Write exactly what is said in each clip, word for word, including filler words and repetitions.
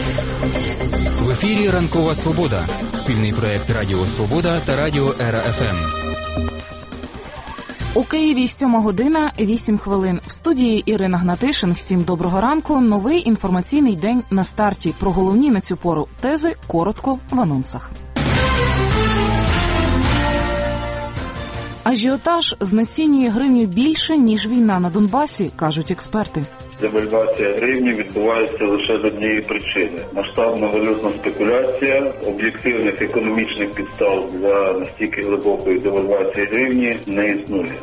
В ефірі «Ранкова Свобода» – спільний проєкт Радіо Свобода та Радіо Ера Еф Ем. У Києві сьома година, вісім хвилин. В студії Ірина Гнатишин. Всім доброго ранку. Новий інформаційний день на старті. Про головні на цю пору тези коротко в анонсах. Ажіотаж знецінює гривню більше, ніж війна на Донбасі, кажуть експерти. Девальвація гривні відбувається лише з однієї причини. Масштабна валютна спекуляція, об'єктивних економічних підстав для настільки глибокої девальвації гривні не існує.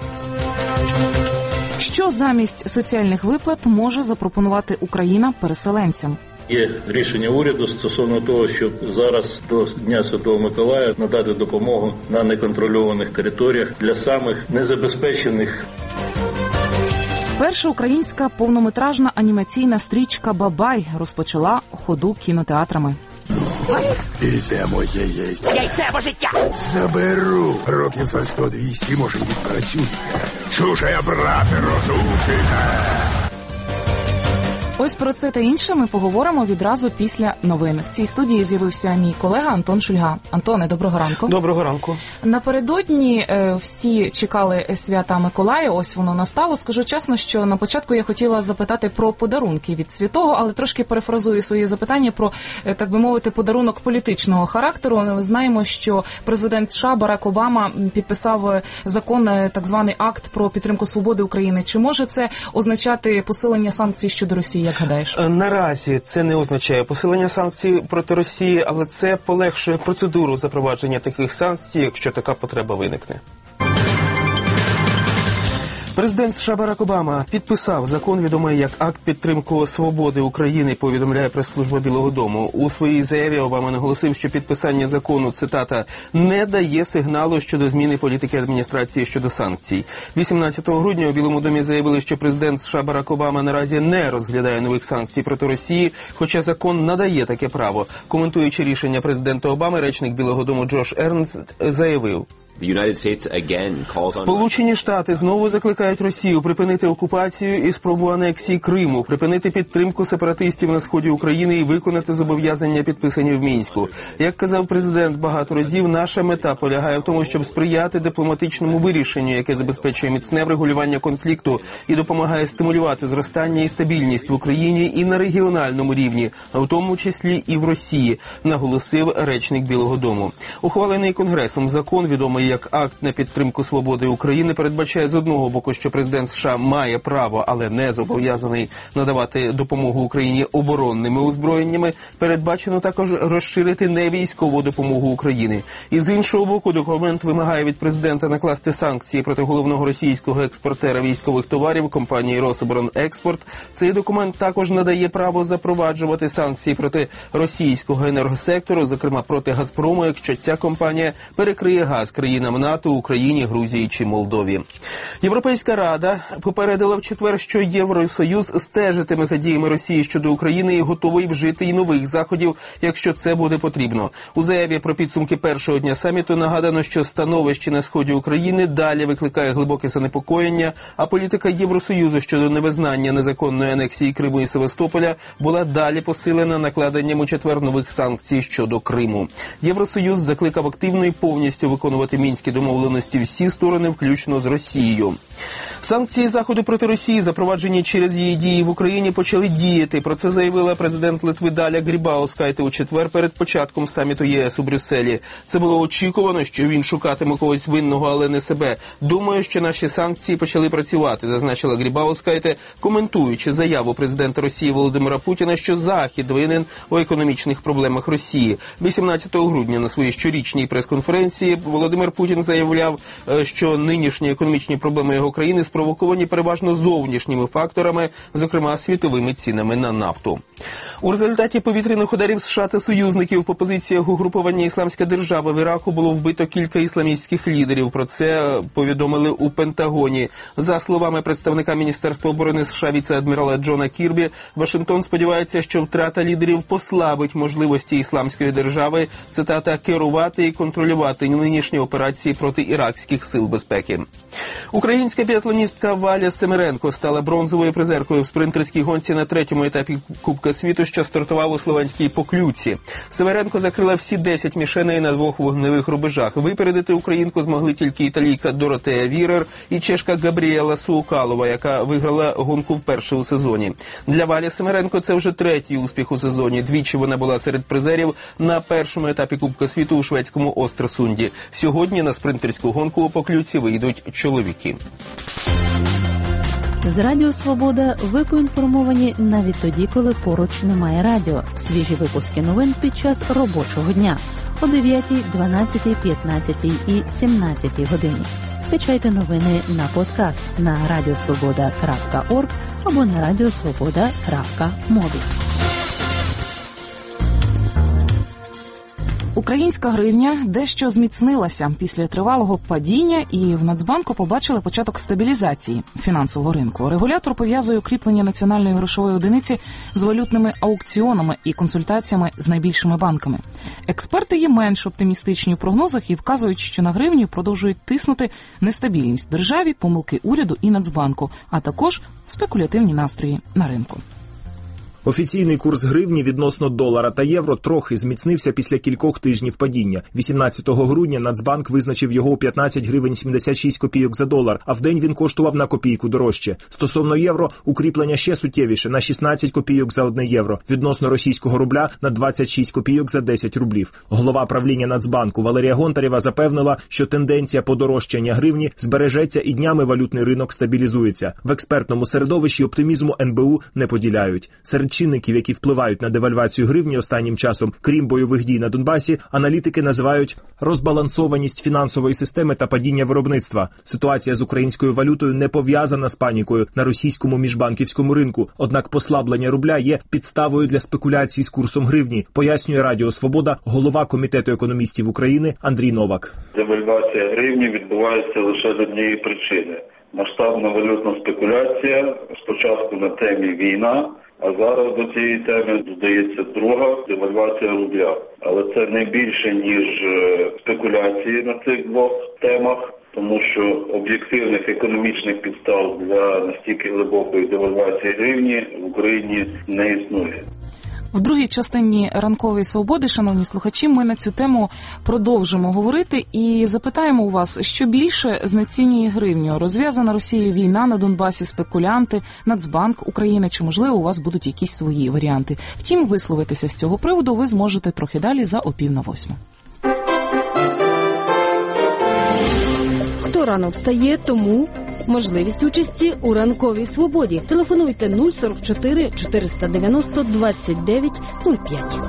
Що замість соціальних виплат може запропонувати Україна переселенцям? Є рішення уряду стосовно того, щоб зараз до Дня Святого Миколая надати допомогу на неконтрольованих територіях для самих незабезпечених. Перша українська повнометражна анімаційна стрічка «Бабай» розпочала ходу кінотеатрами. Іде моє яйце. Яйце або життя. Заберу. Років за сто-двісті, може, відпрацює. Чуже, брате, розучите. Ось про це та інше ми поговоримо відразу після новин. В цій студії з'явився мій колега Антон Шульга. Антоне, доброго ранку. Доброго ранку. Напередодні е, всі чекали свята Миколая, ось воно настало. Скажу чесно, що на початку я хотіла запитати про подарунки від святого, але трошки перефразую своє запитання про, е, так би мовити, подарунок політичного характеру. Ми знаємо, що президент США Барак Обама підписав закон, так званий акт про підтримку свободи України. Чи може це означати посилення санкцій щодо Росії? Як гадаєш? Наразі це не означає посилення санкцій проти Росії, але це полегшує процедуру запровадження таких санкцій, якщо така потреба виникне. Президент США Барак Обама підписав закон, відомий як Акт підтримки свободи України, повідомляє прес-служба Білого дому. У своїй заяві Обама наголосив, що підписання закону, цитата, не дає сигналу щодо зміни політики адміністрації щодо санкцій. вісімнадцятого грудня у Білому домі заявили, що президент США Барак Обама наразі не розглядає нових санкцій проти Росії, хоча закон надає таке право. Коментуючи рішення президента Обами, речник Білого дому Джош Ернст заявив: Сполучені Штати знову закликають Росію припинити окупацію і спробу анексії Криму, припинити підтримку сепаратистів на сході України і виконати зобов'язання, підписані в Мінську. Як казав президент багато разів, наша мета полягає в тому, щоб сприяти дипломатичному вирішенню, яке забезпечує міцне врегулювання конфлікту і допомагає стимулювати зростання і стабільність в Україні і на регіональному рівні, а в тому числі і в Росії, наголосив речник Білого дому. Ухвалений Конгресом закон, відомий як Акт на підтримку свободи України, передбачає з одного боку, що президент США має право, але не зобов'язаний надавати допомогу Україні оборонними озброєннями. Передбачено також розширити невійськову допомогу Україні. І з іншого боку, документ вимагає від президента накласти санкції проти головного російського експортера військових товарів компанії «Рособоронекспорт». Цей документ також надає право запроваджувати санкції проти російського енергосектору, зокрема проти «Газпрому», якщо ця компанія перекриє газ країнам НАТО, Україні, Грузії чи Молдові. Європейська Рада попередила в четвер, що Євросоюз стежитиме за діями Росії щодо України і готовий вжити й нових заходів, якщо це буде потрібно. У заяві про підсумки першого дня саміту нагадано, що становище на сході України далі викликає глибоке занепокоєння, а політика Євросоюзу щодо невизнання незаконної анексії Криму і Севастополя була далі посилена накладенням у четвер нових санкцій щодо Криму. Євросоюз закликав активно і повністю виконувати мінські домовленості всі сторони, включно з Росією. Санкції Заходу проти Росії, запроваджені через її дії в Україні, почали діяти. Про це заявила президент Литви Даля Грібаускайте у четвер перед початком саміту ЄС у Брюсселі. Це було очікувано, що він шукатиме когось винного, але не себе. Думаю, що наші санкції почали працювати, зазначила Грібаускайте, коментуючи заяву президента Росії Володимира Путіна, що Захід винен у економічних проблемах Росії. вісімнадцятого грудня на своїй щорічній прес-конференції Володимир Путін заявляв, що нинішні економічні проблеми його країни спровоковані переважно зовнішніми факторами, зокрема світовими цінами на нафту. У результаті повітряних ударів США та союзників по позиціях угрупування «Ісламська держава» в Іраку було вбито кілька ісламістських лідерів. Про це повідомили у Пентагоні. За словами представника Міністерства оборони США віце-адмірала Джона Кірбі, Вашингтон сподівається, що втрата лідерів послабить можливості «Ісламської держави», цитата, «керувати і контролювати нинішні операції проти іракських сил безпеки». Українська біатлоністка Валя Семеренко стала бронзовою призеркою в спринтерській гонці на третьому етапі Кубка світу, що стартував у словенській Поклюці. Северенко закрила всі десять мішеней на двох вогневих рубежах. Випередити українку змогли тільки італійка Доротея Вірер і чешка Габріела Суукалова, яка виграла гонку вперше у сезоні. Для Валі Семеренко це вже третій успіх у сезоні. Двічі вона була серед призерів на першому етапі Кубка світу у шведському Остерсунді. Сьогодні на спринтерську гонку у Поклюці вийдуть чоловіки. З Радіо Свобода ви поінформовані навіть тоді, коли поруч немає радіо. Свіжі випуски новин під час робочого дня о дев'ятій, дванадцятій, п'ятнадцятій і сімнадцятій годині. Скачайте новини на подкаст на радіосвобода крапка орг або на радіосвобода крапка мобі. Українська гривня дещо зміцнилася після тривалого падіння, і в Нацбанку побачили початок стабілізації фінансового ринку. Регулятор пов'язує укріплення національної грошової одиниці з валютними аукціонами і консультаціями з найбільшими банками. Експерти є менш оптимістичні у прогнозах і вказують, що на гривню продовжують тиснути нестабільність державі, помилки уряду і Нацбанку, а також спекулятивні настрої на ринку. Офіційний курс гривні відносно долара та євро трохи зміцнився після кількох тижнів падіння. вісімнадцятого грудня Нацбанк визначив його у п'ятнадцять гривень сімдесят шість копійок за долар, а в день він коштував на копійку дорожче. Стосовно євро, укріплення ще суттєвіше – на шістнадцять копійок за одне євро. Відносно російського рубля – на двадцять шість копійок за десять рублів. Голова правління Нацбанку Валерія Гонтарєва запевнила, що тенденція подорожчання гривні збережеться і днями валютний ринок стабілізується. В експертному середовищі оптимізму ен бе у не поділяють. Серед чинників, які впливають на девальвацію гривні останнім часом, крім бойових дій на Донбасі, аналітики називають розбалансованість фінансової системи та падіння виробництва. Ситуація з українською валютою не пов'язана з панікою на російському міжбанківському ринку, однак послаблення рубля є підставою для спекуляцій з курсом гривні, пояснює Радіо Свобода голова Комітету економістів України Андрій Новак. Девальвація гривні відбувається лише з однієї причини. Масштабна валютна спекуляція, спочатку на темі війна, а зараз до цієї теми додається друга – девальвація рубля. Але це не більше, ніж спекуляції на цих двох темах, тому що об'єктивних економічних підстав для настільки глибокої девальвації гривні в Україні не існує. В другій частині «Ранкової свободи», шановні слухачі, ми на цю тему продовжимо говорити і запитаємо у вас, що більше знецінює гривню? Розв'язана Росією війна на Донбасі, спекулянти, Нацбанк України, чи, можливо, у вас будуть якісь свої варіанти? Втім, висловитися з цього приводу ви зможете трохи далі за о пів на восьму. Хто рано встає, тому можливість участі у «Ранковій свободі». Телефонуйте нуль сорок чотири чотириста дев'яносто двадцять дев'ять нуль п'ять.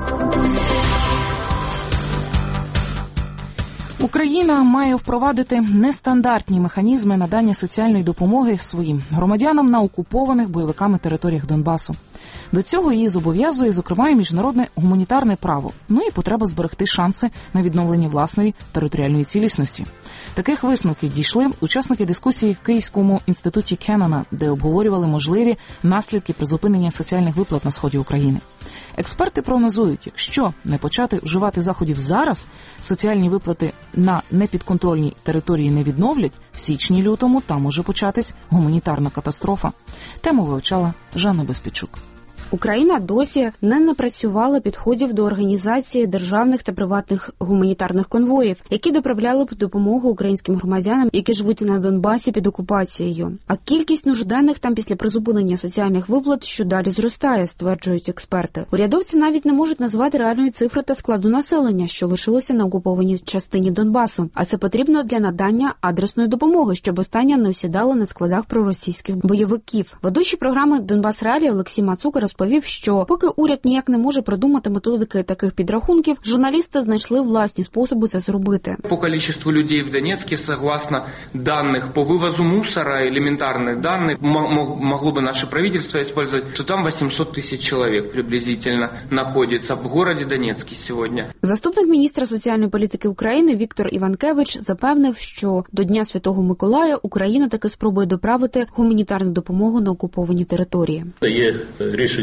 Україна має впровадити нестандартні механізми надання соціальної допомоги своїм громадянам на окупованих бойовиками територіях Донбасу. До цього її зобов'язує, зокрема, і міжнародне гуманітарне право, ну і потреба зберегти шанси на відновлення власної територіальної цілісності. Таких висновків дійшли учасники дискусії в Київському інституті Кеннона, де обговорювали можливі наслідки призупинення соціальних виплат на сході України. Експерти прогнозують, якщо не почати вживати заходів зараз, соціальні виплати на непідконтрольній території не відновлять, в січні-лютому там може початись гуманітарна катастрофа. Тему вивчала Жанна Безпічук. Україна досі не напрацювала підходів до організації державних та приватних гуманітарних конвоїв, які доправляли б допомогу українським громадянам, які живуть на Донбасі під окупацією. А кількість нужденних там після призупинення соціальних виплат щодалі зростає, стверджують експерти. Урядовці навіть не можуть назвати реальної цифри та складу населення, що лишилося на окупованій частині Донбасу. А це потрібно для надання адресної допомоги, щоб остання не осідала на складах проросійських бойовиків. Ведучий програми «Донбас Реалії» Олексій Мацука розповів, що поки уряд ніяк не може придумати методики таких підрахунків, журналісти знайшли власні способи це зробити. По кількості людей в Донецьку, согласно даних по вивозу мусора, елементарних даних, могло би наше правительство використовувати, то там вісімсот тисяч чоловік приблизительно знаходиться в місті Донецьку сьогодні. Заступник міністра соціальної політики України Віктор Іванкевич запевнив, що до Дня Святого Миколая Україна таки спробує доправити гуманітарну допомогу на окуповані території. Є рішення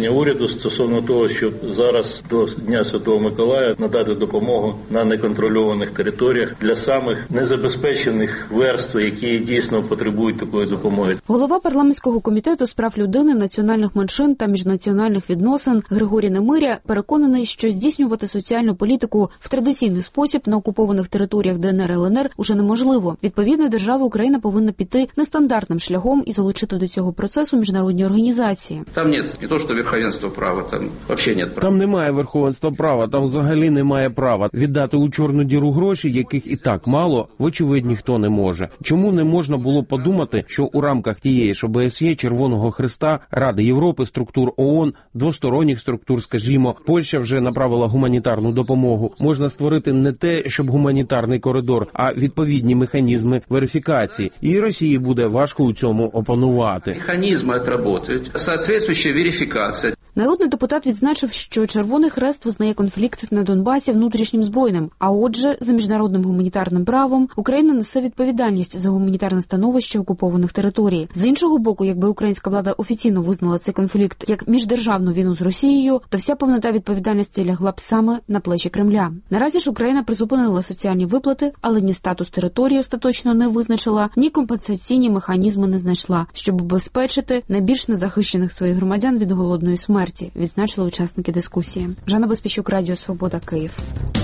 рішення уряду стосовно того, щоб зараз до Дня Святого Миколая надати допомогу на неконтрольованих територіях для самих незабезпечених верств, які дійсно потребують такої допомоги. Голова парламентського комітету з прав людини, національних меншин та міжнаціональних відносин Григорій Немиря переконаний, що здійснювати соціальну політику в традиційний спосіб на окупованих територіях Де Ен Ер, Ел Ен Ер уже неможливо. Відповідно, держава Україна повинна піти нестандартним шляхом і залучити до цього процесу міжнародні організації. Там нет не то, що верховенства права, там взагалі нет права. Там немає верховенства права, там взагалі немає права. Віддати у чорну діру гроші, яких і так мало, вочевидь ніхто не може. Чому не можна було подумати, що у рамках тієї ж О Б С Є, Червоного Хреста, Ради Європи, структур О О Н, двосторонніх структур, скажімо, Польща вже направила гуманітарну допомогу. Можна створити не те, щоб гуманітарний коридор, а відповідні механізми верифікації. І Росії буде важко у цьому опанувати. Механізми відпрацюють, соответствуюча верифікація. Народний депутат відзначив, що Червоний Хрест визнає конфлікт на Донбасі внутрішнім збройним, а отже, за міжнародним гуманітарним правом Україна несе відповідальність за гуманітарне становище окупованих територій. З іншого боку, якби українська влада офіційно визнала цей конфлікт як міждержавну війну з Росією, то вся повнота відповідальності лягла б саме на плечі Кремля. Наразі ж Україна призупинила соціальні виплати, але ні статус території остаточно не визначила, ні компенсаційні механізми не знайшла, щоб убезпечити найбільш незахищених своїх громадян від голодної смерті, відзначили учасники дискусії. Жанна Безпечук, Радіо Свобода, Київ.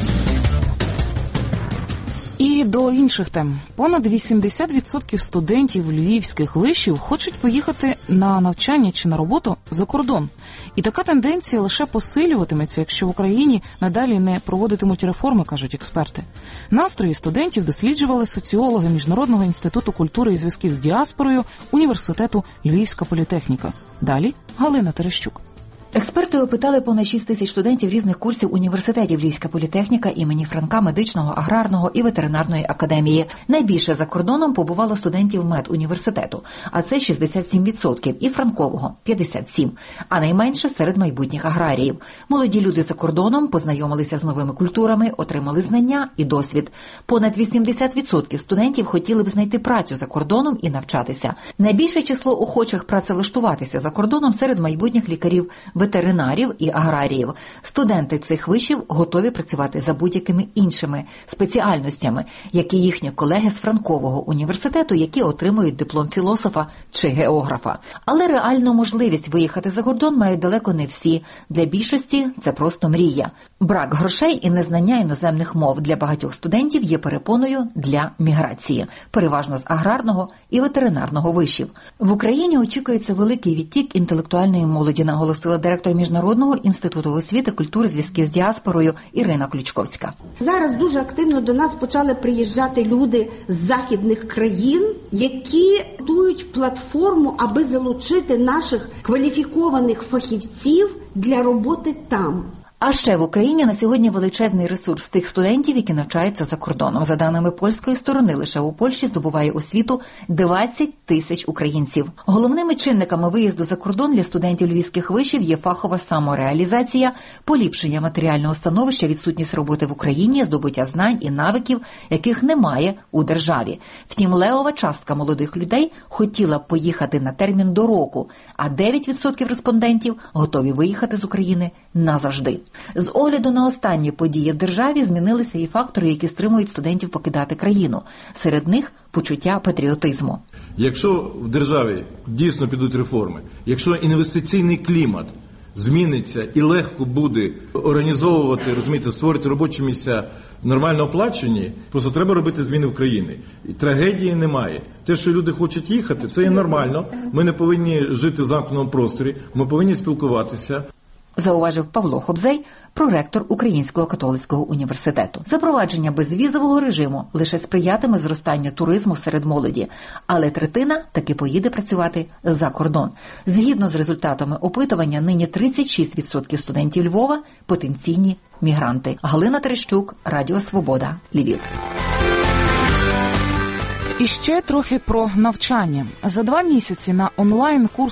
І до інших тем. Понад вісімдесят відсотків студентів львівських вишів хочуть поїхати на навчання чи на роботу за кордон. І така тенденція лише посилюватиметься, якщо в Україні надалі не проводитимуть реформи, кажуть експерти. Настрої студентів досліджували соціологи Міжнародного інституту культури і зв'язків з діаспорою Університету Львівська політехніка. Далі Галина Терещук. Експерти опитали понад шість тисяч студентів різних курсів університетів Львівська політехніка імені Франка, медичного, аграрного і ветеринарної академії. Найбільше за кордоном побувало студентів медуніверситету, а це шістдесят сім відсотків, і Франкового – п'ятдесят сім відсотків, а найменше серед майбутніх аграріїв. Молоді люди за кордоном познайомилися з новими культурами, отримали знання і досвід. Понад вісімдесят відсотків студентів хотіли б знайти працю за кордоном і навчатися. Найбільше число охочих працевлаштуватися за кордоном серед майбутніх лікарів, ветеринарів і аграріїв. Студенти цих вишів готові працювати за будь-якими іншими спеціальностями, як і їхні колеги з Франкового університету, які отримують диплом філософа чи географа. Але реальну можливість виїхати за кордон мають далеко не всі. Для більшості це просто мрія. Брак грошей і незнання іноземних мов для багатьох студентів є перепоною для міграції, переважно з аграрного і ветеринарного вишів. В Україні очікується великий відтік інтелектуальної молоді, наголосила директор Міжнародного інституту освіти, культури, зв'язків з діаспорою Ірина Ключковська. Зараз дуже активно до нас почали приїжджати люди з західних країн, які готують платформу, аби залучити наших кваліфікованих фахівців для роботи там. А ще в Україні на сьогодні величезний ресурс тих студентів, які навчаються за кордоном. За даними польської сторони, лише у Польщі здобуває освіту двадцять тисяч українців. Головними чинниками виїзду за кордон для студентів львівських вишів є фахова самореалізація, поліпшення матеріального становища, відсутність роботи в Україні, здобуття знань і навиків, яких немає у державі. Втім, левова частка молодих людей хотіла б поїхати на термін до року, а дев'ять відсотків респондентів готові виїхати з України назавжди. З огляду на останні події в державі змінилися і фактори, які стримують студентів покидати країну. Серед них – почуття патріотизму. Якщо в державі дійсно підуть реформи, якщо інвестиційний клімат зміниться і легко буде організовувати, розумієте, створити робочі місця нормально оплачені, просто треба робити зміни в країні. І трагедії немає. Те, що люди хочуть їхати, це є нормально. Ми не повинні жити в замкненому просторі, ми повинні спілкуватися. Зауважив Павло Хобзей, проректор Українського католицького університету. Запровадження безвізового режиму лише сприятиме зростанню туризму серед молоді, але третина таки поїде працювати за кордон. Згідно з результатами опитування, нині тридцять шість відсотків студентів Львова – потенційні мігранти. Галина Терещук, Радіо Свобода, Львів. І ще трохи про навчання. За два місяці на онлайн-курси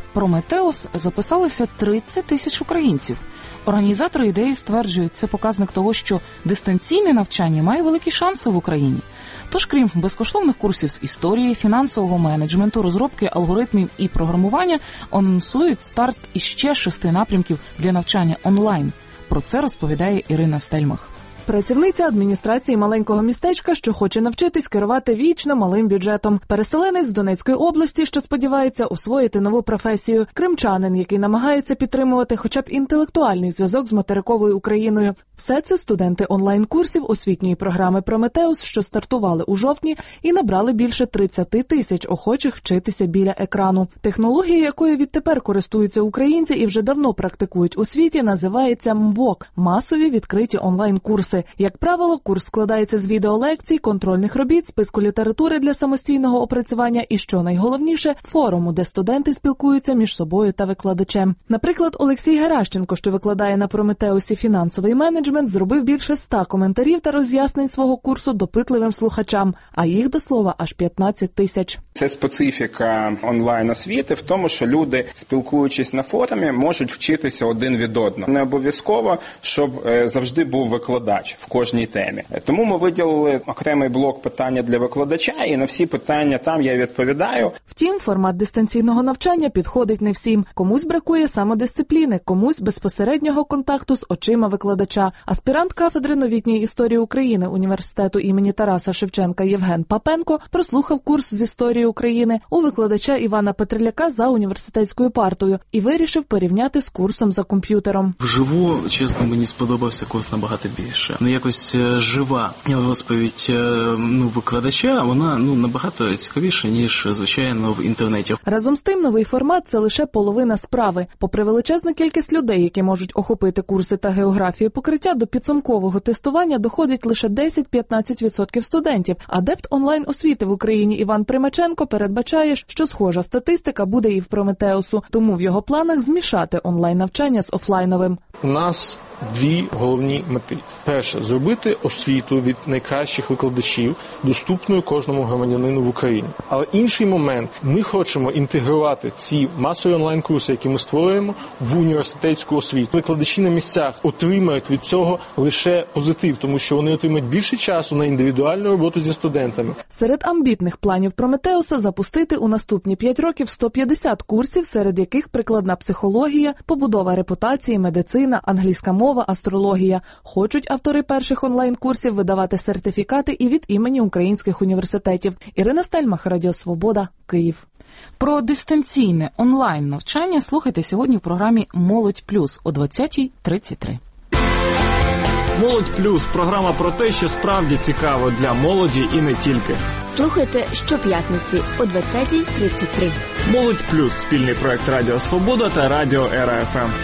«Прометеус» записалися тридцять тисяч українців. Організатори ідеї стверджують, це показник того, що дистанційне навчання має великі шанси в Україні. Тож, крім безкоштовних курсів з історії, фінансового менеджменту, розробки алгоритмів і програмування, анонсують старт іще шести напрямків для навчання онлайн. Про це розповідає Ірина Стельмах. Працівниця адміністрації маленького містечка, що хоче навчитись керувати вічно малим бюджетом. Переселенець з Донецької області, що сподівається освоїти нову професію. Кримчанин, який намагається підтримувати хоча б інтелектуальний зв'язок з материковою Україною. Все це студенти онлайн-курсів освітньої програми «Прометеус», що стартували у жовтні і набрали більше тридцять тисяч охочих вчитися біля екрану. Технологія, якою відтепер користуються українці і вже давно практикують у світі, називається ем ве о ка – масові відкриті онлайн-курси. Як правило, курс складається з відеолекцій, контрольних робіт, списку літератури для самостійного опрацювання і, що найголовніше, форуму, де студенти спілкуються між собою та викладачем. Наприклад, Олексій Геращенко, що викладає на «Прометеусі» фінансовий менеджмент, зробив більше ста коментарів та роз'яснень свого курсу допитливим слухачам, а їх, до слова, аж п'ятнадцять тисяч. Це специфіка онлайн-освіти в тому, що люди, спілкуючись на форумі, можуть вчитися один від одного. Не обов'язково, щоб завжди був викладач в кожній темі. Тому ми виділили окремий блок питання для викладача, і на всі питання там я відповідаю. Втім, формат дистанційного навчання підходить не всім. Комусь бракує самодисципліни, комусь безпосереднього контакту з очима викладача. Аспірант кафедри новітньої історії України університету імені Тараса Шевченка Євген Папенко прослухав курс з історії України у викладача Івана Петриляка за університетською партою і вирішив порівняти з курсом за комп'ютером. Вживу, чесно, мені сподобався курс набагато більше. Ну, якось жива розповідь ну, викладача, вона ну, набагато цікавіша, ніж, звичайно, в інтернеті. Разом з тим, новий формат – це лише половина справи. Попри величезну кількість людей, які можуть охопити курси та географію покриття, до підсумкового тестування доходить лише десять-п'ятнадцять відсотків студентів. Адепт онлайн-освіти в Україні Іван Примаченко передбачає, що схожа статистика буде і в «Прометеусу», тому в його планах змішати онлайн-навчання з офлайновим. У нас дві головні мети. Перше – зробити освіту від найкращих викладачів доступною кожному громадянину в Україні. Але інший момент – ми хочемо інтегрувати ці масові онлайн-курси, які ми створюємо, в університетську освіту. Викладачі на місцях отримають від цього лише позитив, тому що вони отримають більше часу на індивідуальну роботу зі студентами. Серед амбітних планів «Прометеуса» запустити у наступні п'ять років сто п'ятдесят курсів, серед яких прикладна психологія, побудова репутації, медицина, англійська мова, астрологія. Хочуть автори перших онлайн-курсів видавати сертифікати і від імені українських університетів. Ірина Стельмах, Радіо Свобода, Київ. Про дистанційне онлайн-навчання слухайте сьогодні в програмі «Молодь плюс» о двадцятій тридцять три. «Молодь плюс» – програма про те, що справді цікаво для молоді і не тільки. Слухайте щоп'ятниці о двадцятій тридцять три. «Молодь плюс» – спільний проект Радіо Свобода та Радіо Ера еф ем.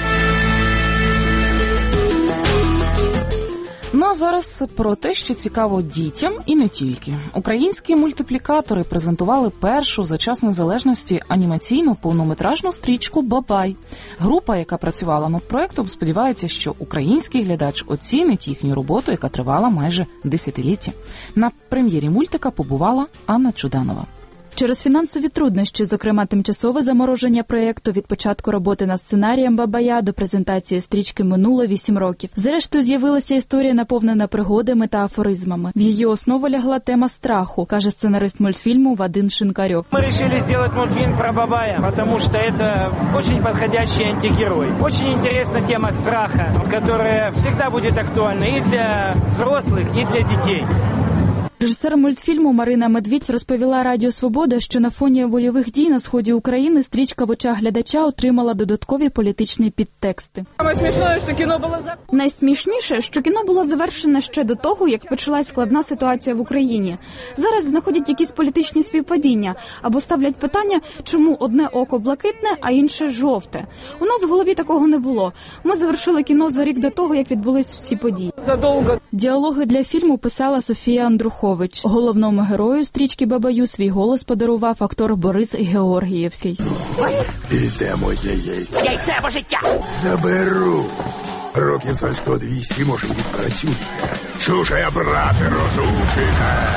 Ну а зараз про те, що цікаво дітям і не тільки. Українські мультиплікатори презентували першу за час незалежності анімаційну повнометражну стрічку «Бабай». Група, яка працювала над проектом, сподівається, що український глядач оцінить їхню роботу, яка тривала майже десятиліття. На прем'єрі мультика побувала Анна Чуданова. Через фінансові труднощі, зокрема тимчасове замороження проєкту, від початку роботи над сценарієм «Бабая» до презентації стрічки минуло вісім років. Зрештою, з'явилася історія, наповнена пригодами та афоризмами. В її основу лягла тема страху, каже сценарист мультфільму Вадим Шинкарьов. Ми вирішили зробити мультфільм про Бабая, тому що це дуже підходящий антигерой. Дуже інтересна тема страха, яка завжди буде актуальна і для взрослих, і для дітей. Режисер мультфільму Марина Медвідь розповіла Радіо Свобода, що на фоні бойових дій на сході України стрічка в очах глядача отримала додаткові політичні підтексти. Найсмішніше, що кіно було завершене ще до того, як почалась складна ситуація в Україні. Зараз знаходять якісь політичні співпадіння або ставлять питання, чому одне око блакитне, а інше жовте. У нас в голові такого не було. Ми завершили кіно за рік до того, як відбулись всі події. Діалоги для фільму писала Софія Андрухович. Головному герою стрічки «Бабаю» свій голос подарував актор Борис Георгієвський. Іде моє яйце. Яйце або життя. Заберу. Років за сто-двісті, може, відпрацює. Чужа, брате, розучите.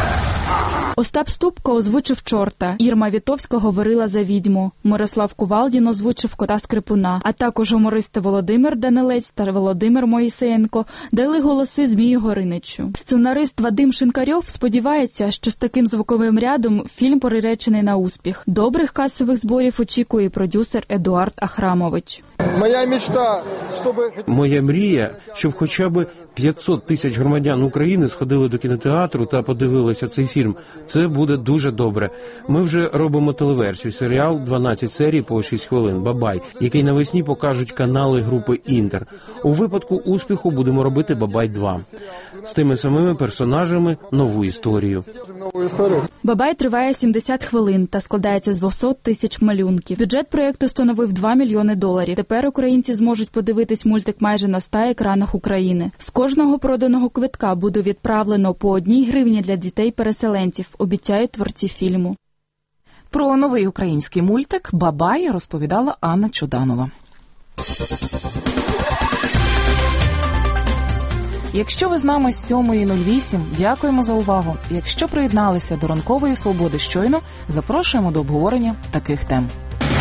Остап Ступко озвучив чорта, Ірма Вітовська говорила за відьму, Мирослав Кувалдін озвучив кота Скрипуна, а також гумористи Володимир Данилець та Володимир Моїсеєнко дали голоси Змію Гориничу. Сценарист Вадим Шинкарьов сподівається, що з таким звуковим рядом фільм приречений на успіх. Добрих касових зборів очікує продюсер Едуард Ахрамович. Моя мечта, щоб... Моя мрія, щоб хоча б п'ятсот тисяч громадян України сходили до кінотеатру та подивилися цей фільм. Це буде дуже добре. Ми вже робимо телеверсію, серіал дванадцять серій по шість хвилин «Бабай», який навесні покажуть канали групи «Інтер». У випадку успіху будемо робити «Бабай два». З тими самими персонажами нову історію. «Бабай» триває сімдесят хвилин та складається з двісті тисяч малюнків. Бюджет проєкту становив два мільйони доларів. Тепер українці зможуть подивитись мультик майже на ста екранах України. З кожного проданого квитка буде відправлено по одній гривні для дітей-переселенців, обіцяють творці фільму. Про новий український мультик «Бабай» розповідала Анна Чуданова. Якщо ви з нами з сьомої нуль вісім, дякуємо за увагу. Якщо приєдналися до ранкової свободи щойно, запрошуємо до обговорення таких тем.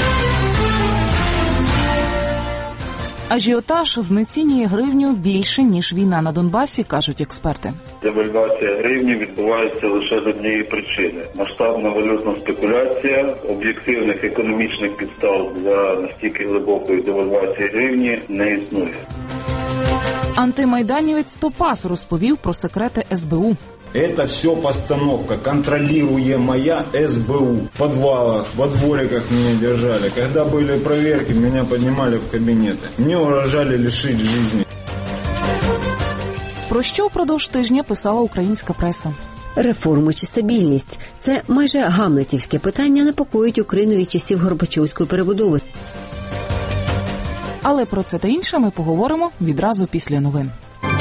Ажіотаж знецінює гривню більше, ніж війна на Донбасі, кажуть експерти. Девальвація гривні відбувається лише з однієї причини. Масштабна валютна спекуляція, об'єктивних економічних підстав для настільки глибокої девальвації гривні не існує. Антимайданівець Топас розповів про секрети ес бе у. Это все постановка, контролируемая эс бэ у. В подвалах, во двориках меня держали. Когда были проверки, меня поднимали в кабинеты. Мне угрожали лишить жизни. Про що впродовж тижня писала українська преса? Реформи чи стабільність – це майже гамлетівське питання, непокоїть Україну від часів Горбачовської перебудови. Але про це та інше ми поговоримо відразу після новин.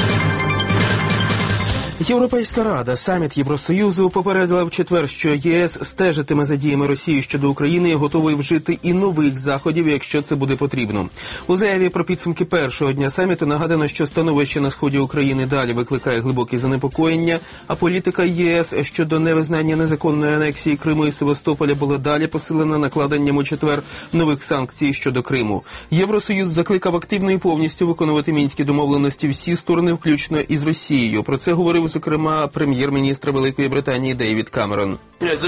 Європейська Рада, саміт Євросоюзу, попередила в четвер, що ЄС стежитиме за діями Росії щодо України і готовий вжити і нових заходів, якщо це буде потрібно. У заяві про підсумки першого дня саміту нагадано, що становище на сході України далі викликає глибокі занепокоєння, а політика ЄС щодо невизнання незаконної анексії Криму і Севастополя була далі посилена накладенням у четвер нових санкцій щодо Криму. Євросоюз закликав активно і повністю виконувати мінські домовленості всі сторони, включно із Росією. Про це говорив зокрема прем'єр-міністр Великої Британії Дейвід Камерон.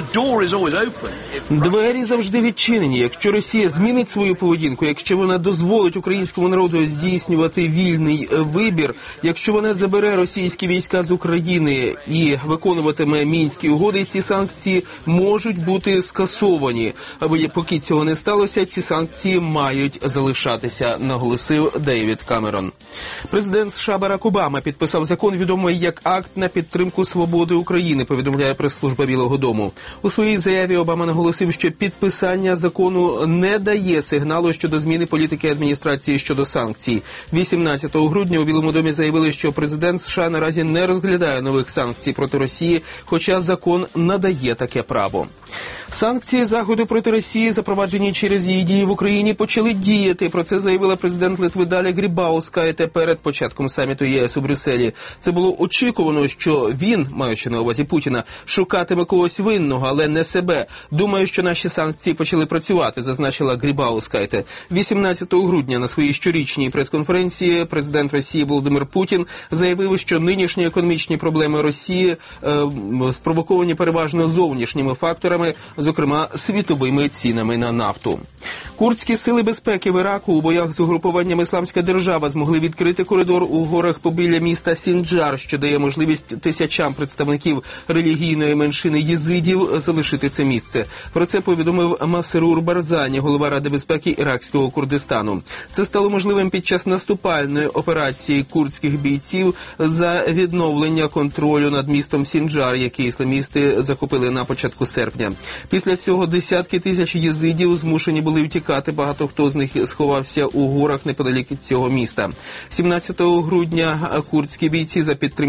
Двері завжди відчинені. Якщо Росія змінить свою поведінку, якщо вона дозволить українському народу здійснювати вільний вибір, якщо вона забере російські війська з України і виконуватиме мінські угоди, ці санкції можуть бути скасовані. Аби поки цього не сталося, ці санкції мають залишатися, наголосив Дейвід Камерон. Президент США Барак Обама підписав закон, відомий як «Акт на підтримку свободи України», повідомляє прес-служба Білого дому. У своїй заяві Обама наголосив, що підписання закону не дає сигналу щодо зміни політики адміністрації щодо санкцій. вісімнадцятого грудня у Білому домі заявили, що президент США наразі не розглядає нових санкцій проти Росії, хоча закон надає таке право. Санкції Заходу проти Росії, запроваджені через її дії в Україні, почали діяти. Про це заявила президент Литви Даля Грібаускайте перед початком саміту ЄС у Брюсселі. Це було очікувано, що він, маючи на увазі Путіна, шукатиме когось винного, але не себе. Думаю, що наші санкції почали працювати, зазначила Грібаускайте. вісімнадцятого грудня на своїй щорічній прес-конференції президент Росії Володимир Путін заявив, що нинішні економічні проблеми Росії е, спровоковані переважно зовнішніми факторами, зокрема світовими цінами на нафту. Курдські сили безпеки в Іраку у боях з угрупуванням «Ісламська держава» змогли відкрити коридор у горах побіля міста Сінджар, що дає можливість тисячам представників релігійної меншини єзидів залишити це місце. Про це повідомив Масрур Барзані, голова Ради безпеки Іракського Курдистану. Це стало можливим під час наступальної операції курдських бійців за відновлення контролю над містом Сінджар, який ісламісти захопили на початку серпня. Після цього десятки тисяч єзидів змушені були втікати, багато хто з них сховався у горах неподалік цього міста. сімнадцятого грудня курдські бійці за підтримки авіа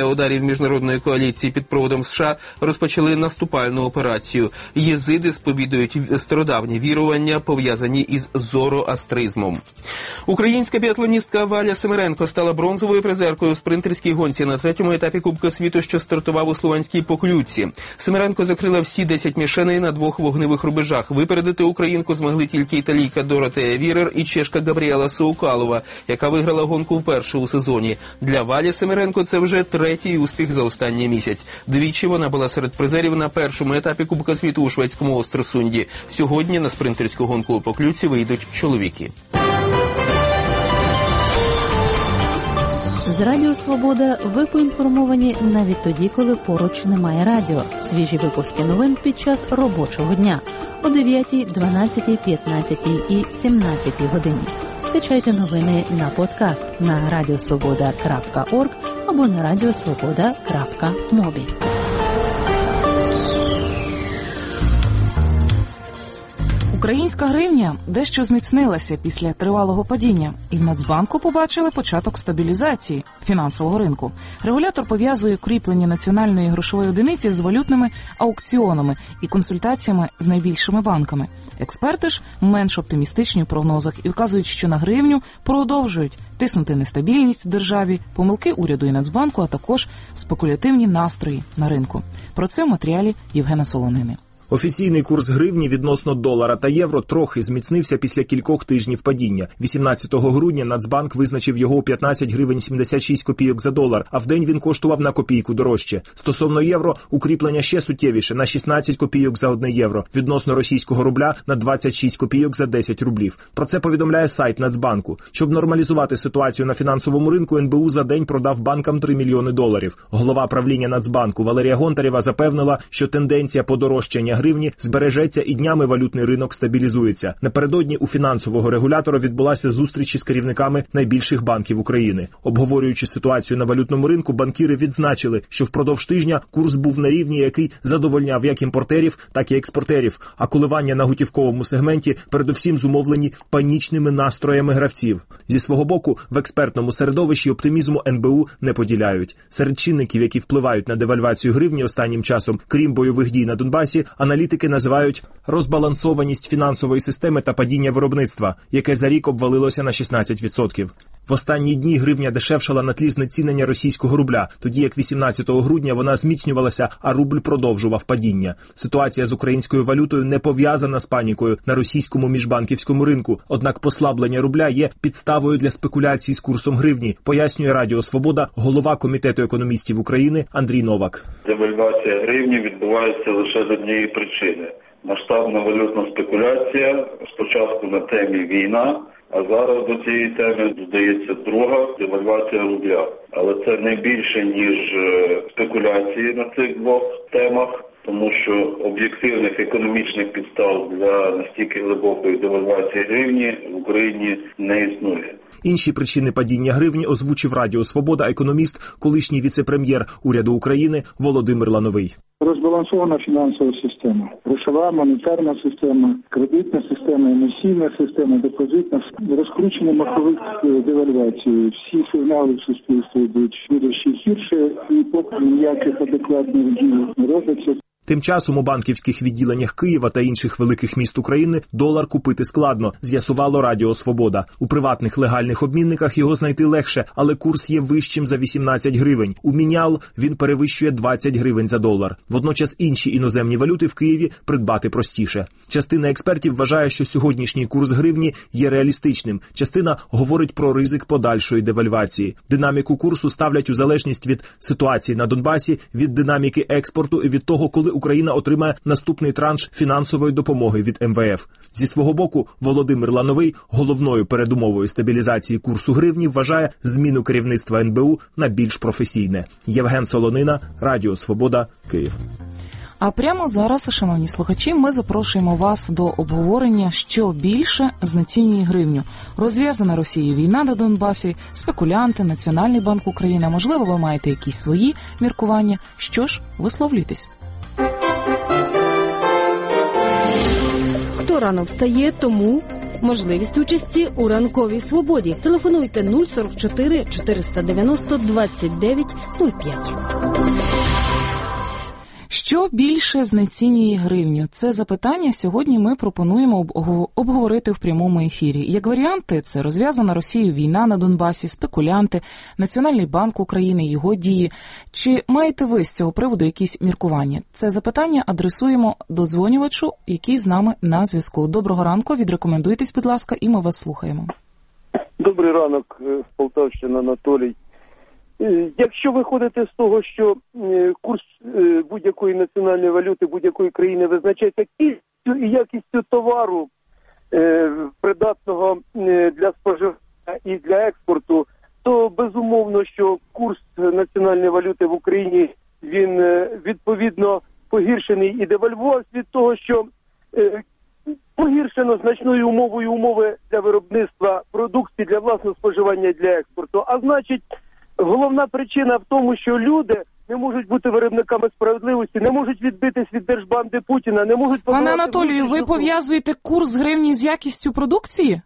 після ударів міжнародної коаліції під проводом США розпочали наступальну операцію. Єзиди сповідують стародавні вірування, пов'язані із зороастризмом. Українська біатлоністка Валя Семеренко стала бронзовою призеркою у спринтерській гонці на третьому етапі Кубка світу, що стартував у Слованській Поклюці. Семеренко закрила всі десять мішеней на двох вогневих рубежах. Випередити українку змогли тільки італійка Доротея Вірер і чешка Габріела Саукалова, яка виграла гонку вперше у сезоні. Для Валі Семеренко це вже третій успіх за останній місяць. Двічі вона була серед призерів на першому етапі Кубка світу у шведському Остерсунді. Сьогодні на спринтерську гонку у Поклюці вийдуть чоловіки. З Радіо Свобода ви поінформовані навіть тоді, коли поруч немає радіо. Свіжі випуски новин під час робочого дня о дев'ятій, дванадцятій, п'ятнадцятій і сімнадцятій годині. Скачайте новини на подкаст на радіосвобода крапка орг або на радіосвобода крапка мобі. Українська гривня дещо зміцнилася після тривалого падіння, і в Нацбанку побачили початок стабілізації фінансового ринку. Регулятор пов'язує кріплення національної грошової одиниці з валютними аукціонами і консультаціями з найбільшими банками. Експерти ж менш оптимістичні у прогнозах і вказують, що на гривню продовжують тиснути нестабільність в державі, помилки уряду і Нацбанку, а також спекулятивні настрої на ринку. Про це в матеріалі Євгена Солонини. Офіційний курс гривні відносно долара та євро трохи зміцнився після кількох тижнів падіння. вісімнадцятого грудня Нацбанк визначив його у п'ятнадцять гривень сімдесят шість копійок за долар, а в день він коштував на копійку дорожче. Стосовно євро, укріплення ще суттєвіше – на шістнадцять копійок за одне євро, відносно російського рубля – на двадцять шість копійок за десять рублів. Про це повідомляє сайт Нацбанку. Щоб нормалізувати ситуацію на фінансовому ринку, ен бе у за день продав банкам три мільйони доларів. Голова правління Нацбанку Валерія Гонтарєва запевнила, що тенденція подорожчання гривні збережеться і днями валютний ринок стабілізується. Напередодні у фінансового регулятора відбулася зустріч із керівниками найбільших банків України. Обговорюючи ситуацію на валютному ринку, банкіри відзначили, що впродовж тижня курс був на рівні, який задовольняв як імпортерів, так і експортерів, а коливання на готівковому сегменті передусім зумовлені панічними настроями гравців. Зі свого боку, в експертному середовищі оптимізму ен бе у не поділяють. Серед чинників, які впливають на девальвацію гривні останнім часом, крім бойових дій на Донбасі, аналітики називають розбалансованість фінансової системи та падіння виробництва, яке за рік обвалилося на шістнадцять відсотків. В останні дні гривня дешевшала на тлі знецінення російського рубля, тоді як вісімнадцятого грудня вона зміцнювалася, а рубль продовжував падіння. Ситуація з українською валютою не пов'язана з панікою на російському міжбанківському ринку, однак послаблення рубля є підставою для спекуляцій з курсом гривні, пояснює Радіо Свобода голова Комітету економістів України Андрій Новак. Девальвація гривні відбувається лише з однієї причини. Масштабна валютна спекуляція, спочатку на темі війна, а зараз до цієї теми додається друга – девальвація рубля. Але це не більше, ніж спекуляції на цих двох темах, тому що об'єктивних економічних підстав для настільки глибокої девальвації гривні в Україні не існує. Інші причини падіння гривні озвучив Радіо Свобода економіст, колишній віце-прем'єр уряду України Володимир Лановий. Розбалансована фінансова система, грошова, монетарна система, кредитна система, емісійна система, депозитна, розкручення махових девальвацій. Всі сигнали в суспільстві йдуть ще гірше, і поки ніяких адекватних дій не робиться. Тим часом у банківських відділеннях Києва та інших великих міст України долар купити складно, з'ясувало Радіо Свобода. У приватних легальних обмінниках його знайти легше, але курс є вищим за вісімнадцять гривень. У Мінял він перевищує двадцять гривень за долар. Водночас інші іноземні валюти в Києві придбати простіше. Частина експертів вважає, що сьогоднішній курс гривні є реалістичним. Частина говорить про ризик подальшої девальвації. Динаміку курсу ставлять у залежність від ситуації на Донбасі, від динаміки експорту і від того, коли Україна отримає наступний транш фінансової допомоги від ем ве еф. Зі свого боку, Володимир Лановий головною передумовою стабілізації курсу гривні вважає зміну керівництва ен бе у на більш професійне. Євген Солонина, Радіо Свобода, Київ. А прямо зараз, шановні слухачі, ми запрошуємо вас до обговорення, що більше знецінює гривню. Розв'язана Росією війна на Донбасі, спекулянти, Національний банк України. Можливо, ви маєте якісь свої міркування. Що ж, висловлюйтесь. Хто рано встає, тому можливість участі у ранковій свободі. Телефонуйте нуль сорок чотири чотириста дев'яносто двадцять дев'ять нуль п'ять. Що більше знецінює гривню? Це запитання сьогодні ми пропонуємо обговорити в прямому ефірі. Як варіанти, це розв'язана Росією війна на Донбасі, спекулянти, Національний банк України, його дії. Чи маєте ви з цього приводу якісь міркування? Це запитання адресуємо додзвонювачу, який з нами на зв'язку. Доброго ранку, відрекомендуйтесь, будь ласка, і ми вас слухаємо. Добрий ранок, Полтавщина, Анатолій. Якщо виходити з того, що курс будь-якої національної валюти будь-якої країни визначається кількістю і якістю товару, придатного для споживання і для експорту, то безумовно, що курс національної валюти в Україні, він відповідно погіршений і девальвувався від того, що погіршено значною умовою умови для виробництва продукції, для власного споживання і для експорту. А значить, головна причина в тому, що люди не можуть бути виробниками справедливості, не можуть відбитись від держбанди Путіна, не можуть... Пане Анатолію, ви пов'язуєте курс гривні з якістю продукції?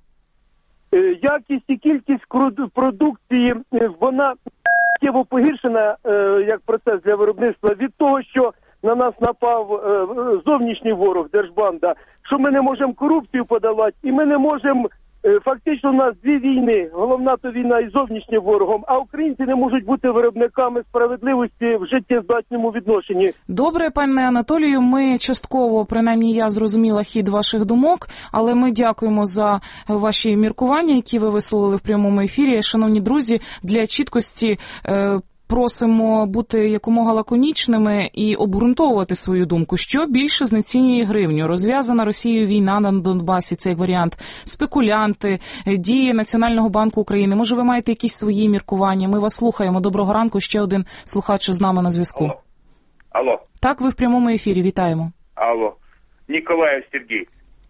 Якість і кількість продукції, вона суттєво погіршена, як процес для виробництва, від того, що на нас напав зовнішній ворог, держбанда, що ми не можемо корупцію подавати, і ми не можемо... Фактично у нас дві війни, головна то війна із зовнішнім ворогом, а українці не можуть бути виробниками справедливості в життєздатному відношенні. Добре, пане Анатолію, ми частково, принаймні я зрозуміла хід ваших думок, але ми дякуємо за ваші міркування, які ви висловили в прямому ефірі. Шановні друзі, для чіткості е, просимо бути якомога лаконічними і обґрунтовувати свою думку. Що більше знецінює гривню? Розв'язана Росією війна на Донбасі, цей варіант, спекулянти, дії Національного банку України. Може, ви маєте якісь свої міркування? Ми вас слухаємо. Доброго ранку. Ще один слухач з нами на зв'язку. Алло. Алло. Так, ви в прямому ефірі. Вітаємо. Алло. Николаев Сергей.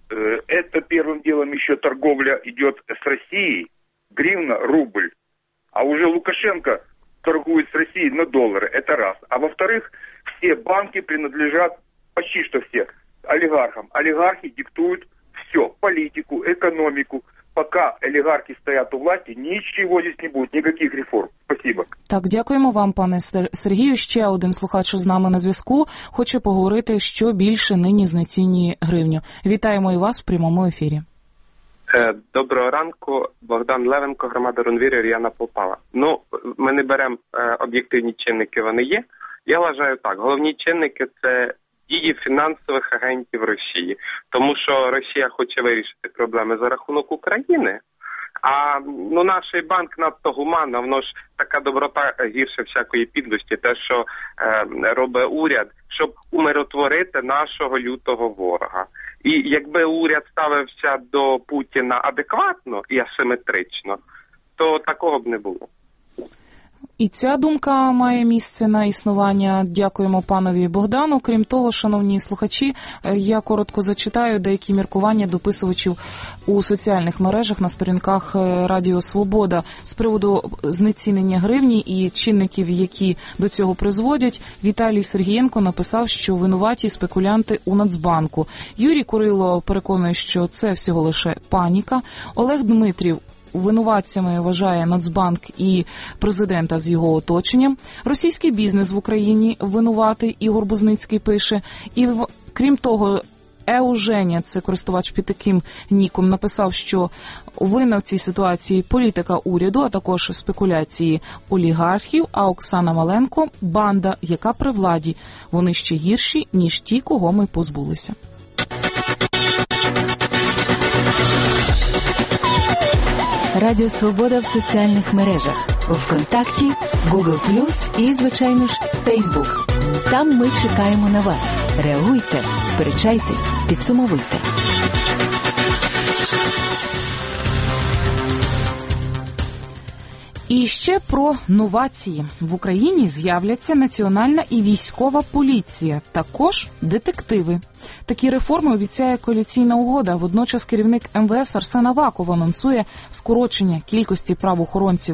Это первым делом еще торговля идет с Россией. Гривна, рубль. А уже Лукашенко торгует с Россией на доллары, это раз. А во-вторых, все банки принадлежат, почти что все, олигархам. Олигархи диктуют все, политику, экономику. Пока олигархи стоят у власти, ничего здесь не будет, никаких реформ. Спасибо. Так, дякуємо вам, пане Сергію. Ще один слухач з нами на зв'язку. Хоче поговорити, що більше нині знецінює гривню. Вітаємо і вас в прямому ефірі. Доброго ранку, Богдан Левенко, громада Рунвір, Ріана Попала. Ну, ми не беремо е, об'єктивні чинники, вони є. Я вважаю так, головні чинники – це дії фінансових агентів Росії. Тому що Росія хоче вирішити проблеми за рахунок України, а ну, наш банк надто гуманно, воно ж така доброта гірше всякої підлості, те, що е, робить уряд, щоб умиротворити нашого лютого ворога. І якби уряд ставився до Путіна адекватно і асиметрично, то такого б не було. І ця думка має місце на існування. Дякуємо панові Богдану. Крім того, шановні слухачі, я коротко зачитаю деякі міркування дописувачів у соціальних мережах на сторінках Радіо Свобода з приводу знецінення гривні і чинників, які до цього призводять. Віталій Сергієнко написав, що винуваті спекулянти у Нацбанку. Юрій Курило переконує, що це всього лише паніка. Олег Дмитрів винуватцями вважає Нацбанк і президента з його оточенням. Російський бізнес в Україні винуватий, Ігор Бузницький пише. І в, крім того, Еуженя, це користувач під таким ніком, написав, що винна в цій ситуації політика уряду, а також спекуляції олігархів, а Оксана Маленко – банда, яка при владі. Вони ще гірші, ніж ті, кого ми позбулися. Радіо Свобода в соціальних мережах. ВКонтакті, Google плюс і, звичайно ж, Facebook. Там ми чекаємо на вас. Реагуйте, сперечайтесь, підсумовуйте. І ще про новації. В Україні з'являться національна і військова поліція, також детективи. Такі реформи обіцяє коаліційна угода. Водночас керівник ем ве ес Арсен Аваков анонсує скорочення кількості правоохоронців.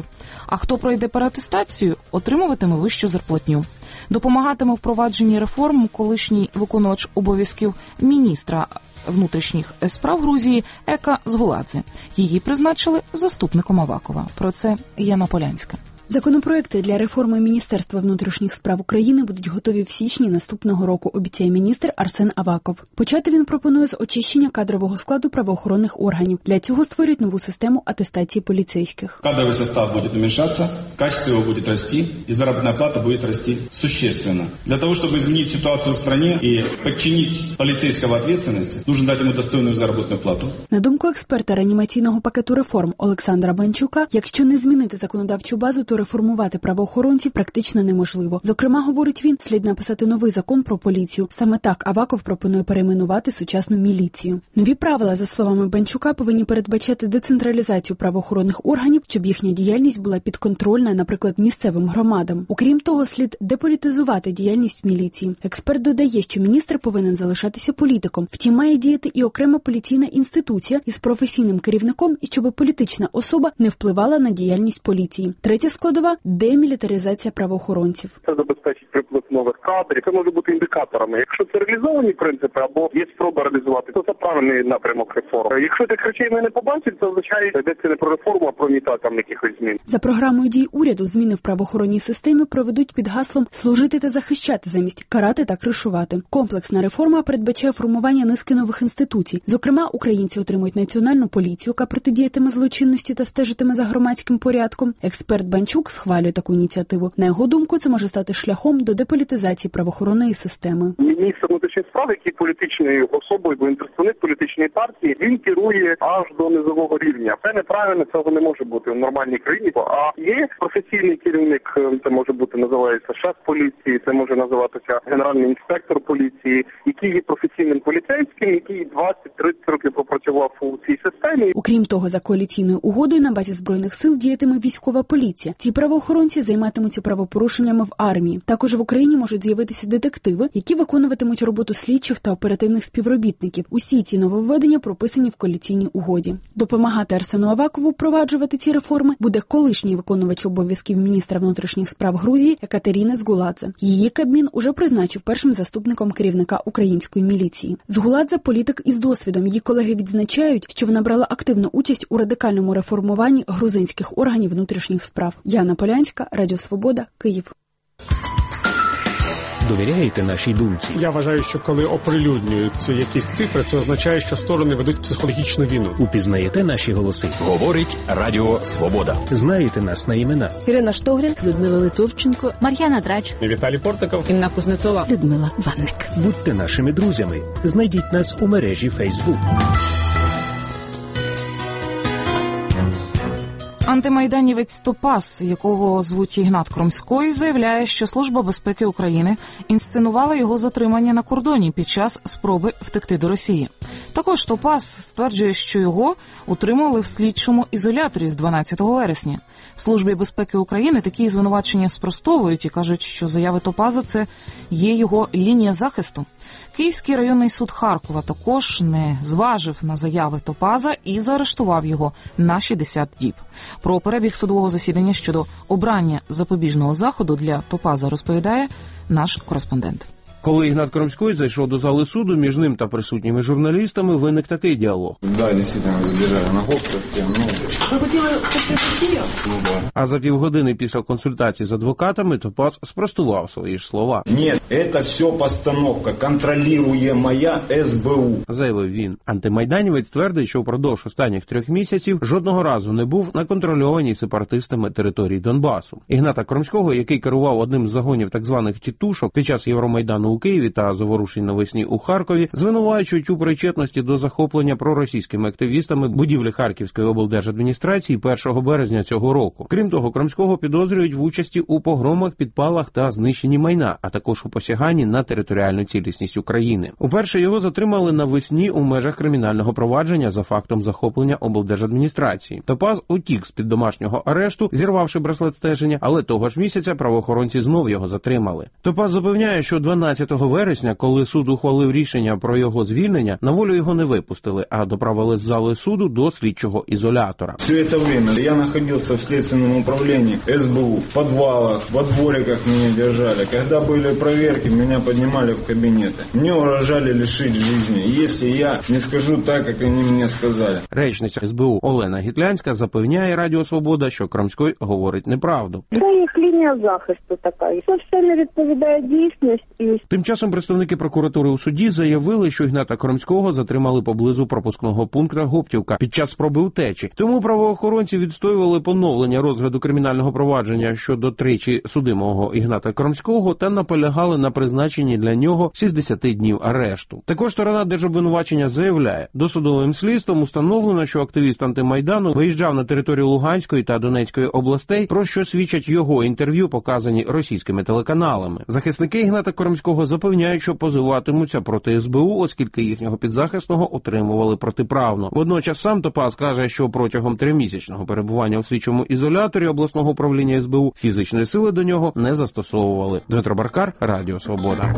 А хто пройде переатестацію, отримуватиме вищу зарплатню. Допомагатиме в впровадженні реформ колишній виконувач обов'язків міністра внутрішніх справ Грузії Ека Згуладзе. Її призначили заступником Авакова. Про це Яна Полянська. Законопроекти для реформи Міністерства внутрішніх справ України будуть готові в січні наступного року, обіцяє міністр Арсен Аваков. Почати він пропонує з очищення кадрового складу правоохоронних органів. Для цього створюють нову систему атестації поліцейських. Кадровий состав буде уменьшатися, качество його буде рости, і заробітна плата буде рости существенно. Для того, щоб змінити ситуацію в країні і підчинити поліцейського відповідальності, потрібно дати йому достойну заробітну плату. На думку експерта реанімаційного пакету реформ Олександра Банчука, якщо не змінити законодавчу базу, то реформувати правоохоронців практично неможливо. Зокрема, говорить він, слід написати новий закон про поліцію. Саме так Аваков пропонує перейменувати сучасну міліцію. Нові правила, за словами Банчука, повинні передбачати децентралізацію правоохоронних органів, щоб їхня діяльність була підконтрольна, наприклад, місцевим громадам. Окрім того, слід деполітизувати діяльність міліції. Експерт додає, що міністр повинен залишатися політиком. Втім, має діяти і окрема поліційна інституція із професійним керівником, і щоб політична особа не впливала на діяльність поліції. Третя складова – демілітаризація правоохоронців. Це забезпечить приплив нових кадрів. Це може бути індикаторами. Якщо це реалізовані принципи або є спроба реалізувати, то це правильний напрямок реформи. Якщо тих речей ми не побачимо, це означає, що йдеться не про реформу, а про імітацію там якихось змін. За програмою дій уряду зміни в правоохоронній системі проведуть під гаслом «служити та захищати замість карати та кришувати». Комплексна реформа передбачає формування низки нових інституцій. Зокрема, українці отримують національну поліцію, яка протидіятиме злочинності та стежитиме за громадським порядком. Експерт Банчук схвалює таку ініціативу. На його думку, це може стати шляхом до деполітизації правоохоронної системи. Міністр внутрішніх справ, який політичною особою, бо він представник політичної партії, він керує аж до низового рівня. Це неправильно, цього не може бути в нормальній країні. А є професійний керівник, це може бути, називається шеф поліції, це може називатися генеральний інспектор поліції, який є професійним поліцейським, який двадцять-тридцять років попрацював у цій системі. Окрім того, за коаліційною угодою на базі Збройних сил діятиме військова поліція. Ці правоохоронці займатимуться правопорушеннями в армії. Також в Україні можуть з'явитися детективи, які виконуватимуть роботу слідчих та оперативних співробітників. Усі ці нововведення прописані в коаліційній угоді. Допомагати Арсену Авакову впроваджувати ці реформи буде колишній виконувач обов'язків міністра внутрішніх справ Грузії Екатерина Згуладзе. Її Кабмін уже призначив першим заступником керівника української міліції. Згуладзе – політик із досвідом. Її колеги відзначають, що вона брала активну участь у радикальному реформуванні грузинських органів внутрішніх справ. Яна Полянська, Радіо Свобода, Київ. Довіряєте нашій думці? Я вважаю, що коли оприлюднюються якісь цифри, це означає, що сторони ведуть психологічну війну. Упізнаєте наші голоси? Говорить Радіо Свобода. Знаєте нас на імена? Ірина Штогрін, Людмила Литовченко, Мар'яна Драч, Віталій Портиков, Інна Кузнецова, Людмила Ванник. Будьте нашими друзями. Знайдіть нас у мережі Facebook. Антимайданівець Топас, якого звуть Ігнат Кромський, заявляє, що Служба безпеки України інсценувала його затримання на кордоні під час спроби втекти до Росії. Також Топас стверджує, що його утримували в слідчому ізоляторі з дванадцятого вересня. В Службі безпеки України такі звинувачення спростовують і кажуть, що заяви Топаза – це є його лінія захисту. Київський районний суд Харкова також не зважив на заяви Топаза і заарештував його на шістдесят діб. Про перебіг судового засідання щодо обрання запобіжного заходу для Топаза розповідає наш кореспондент. Коли Ігнат Кромський зайшов до зали суду, між ним та присутніми журналістами виник такий діалог. Да, дійсно, забіжали на гостях. Ну... Ви хотіли втекти з Росії? Ну, да. А за півгодини після консультації з адвокатами Топаз спростував свої ж слова. Ні, це все постановка, контролює моя ес бе у, заявив він. Антимайданівець твердить, що впродовж останніх трьох місяців жодного разу не був на контрольованій сепаратистами території Донбасу. Ігната Кромського, який керував одним з загонів так званих тітушок під час Євромайдану у Києві та заворушень навесні у Харкові, звинувачують у причетності до захоплення проросійськими активістами будівлі Харківської облдержадміністрації першого березня цього року. Крім того, Кромського підозрюють в участі у погромах, підпалах та знищенні майна, а також у посяганні на територіальну цілісність України. Уперше його затримали навесні у межах кримінального провадження за фактом захоплення облдержадміністрації. Топаз утік з-під домашнього арешту, зірвавши браслет стеження, але того ж місяця правоохоронці знов його затримали. Топаз запевняє, що дванадцятого тринадцятого вересня, коли суд ухвалив рішення про його звільнення, на волю його не випустили, а доправили з зали суду до слідчого ізолятора. Все это время я находился в следственном управлении эс бэ у, в подвалах, во двориках меня держали. Когда были проверки, меня поднимали в кабинеты. Мне угрожали лишить жизни, если я не скажу так, как они мне сказали. Речниця ес бе у Олена Гітлянська запевняє Радіо Свобода, що Крамський говорить неправду. Це їх лінія захисту така. Це все не відповідає дійсності. Тим часом представники прокуратури у суді заявили, що Ігната Крамського затримали поблизу пропускного пункту Гоптівка під час спроби утечі. Тому правоохоронці відстоювали поновлення розгляду кримінального провадження щодо тричі судимого Ігната Крамського та наполягали на призначенні для нього шістдесят днів арешту. Також сторона держобвинувачення заявляє, досудовим слідством установлено, що активіст антимайдану виїжджав на територію Луганської та Донецької областей, про що свідчать його інтерв'ю, показані російськими телеканалами. Захисники Ігната Крамського запевняють, що позиватимуться проти ес бе у, оскільки їхнього підзахисного утримували протиправно. Водночас сам Топас каже, що протягом тримісячного перебування у слідчому ізоляторі обласного управління ес бе у фізичної сили до нього не застосовували. Дмитро Баркар, Радіо Свобода.